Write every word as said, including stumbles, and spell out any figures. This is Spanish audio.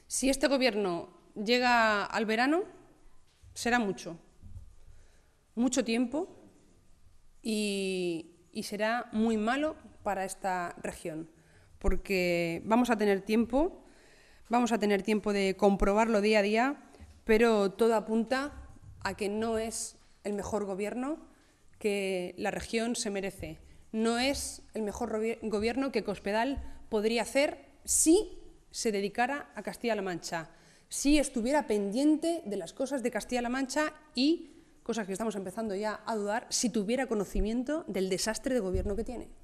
Si este gobierno llega al verano, será mucho, mucho tiempo y, y será muy malo para esta región, porque vamos a tener tiempo, vamos a tener tiempo de comprobarlo día a día, pero todo apunta a que no es el mejor gobierno que la región se merece. No es el mejor gobierno que Cospedal podría hacer si se dedicara a Castilla-La Mancha, si estuviera pendiente de las cosas de Castilla-La Mancha y, cosas que estamos empezando ya a dudar, si tuviera conocimiento del desastre de gobierno que tiene.